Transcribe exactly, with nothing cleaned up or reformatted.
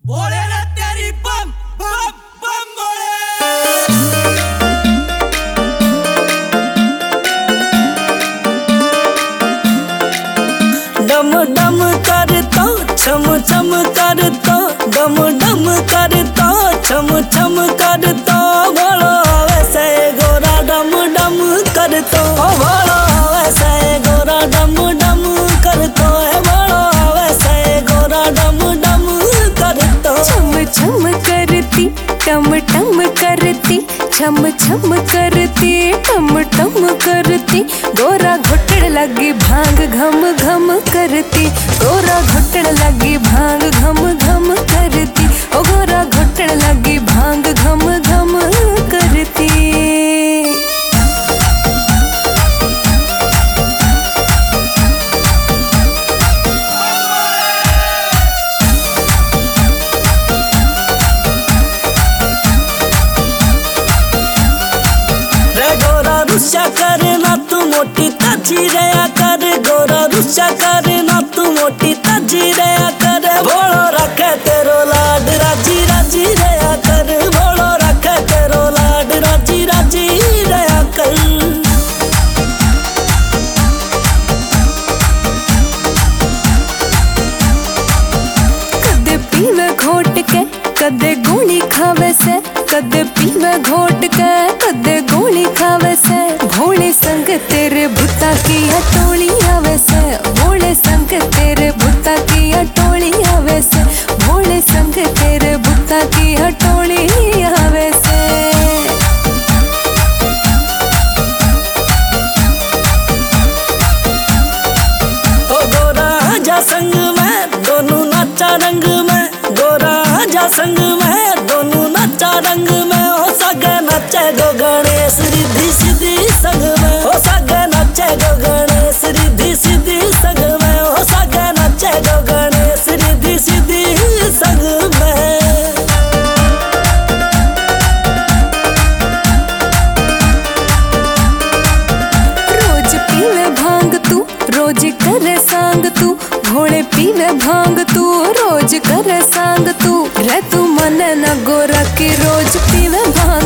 बोले रे तेरी बम बम बम बोले। डम डम करता छम छम करता डम डम करता छम छम करता भोलो वैसे गोरा डम डम करता भोलो वैसे गोरा डम डम करता भोलो वैसे गोरा डम डम करता। छम छम करती टम टम करती छम छम करती टम टम करती गोरा घुटड़ लगी भांग घम घम करती गोरा घुटड़ लगी भांग घम घम करती ओ गोरा घुटड़ लगी भांग घम घम करती। रुस्सा करना तू मोटी ताजी रया कर गोरा रुस्सा करना तू मोटी ताजी रया कर भोलो रखे तेरो लाड राजी राजी रया कर भोलो रखे तेरो लाड राजी राजी रया कर। कदे पीवे घोट के कदे गोली खावे से कदे पीवे घोट के कदे गोली खावे से भोले संग तेरे भुता की हटोली आवे से भोले संग तेरे भुता की हटोली आवे से भोले संग तेरे भुता की हटोली आवे से। ओ गोरा जा संग में दोनों नाचा रंग में गोरा जा संग में दोनों नाचा रंग में ओ सगे नचे गो गणेश रिद्धि सिद्धि संग में ओ सगे नचे गो गणेश रिद्धि सिद्धि संग में ओ सगे नचे गो गणेश रिद्धि सिद्धि संग में। रोज पीवे भांग तू रोज करे सांग तू भोले पीवे भांग तू रोज करे सांग तू रे तू मन न गोरा की रोज पीवे भांग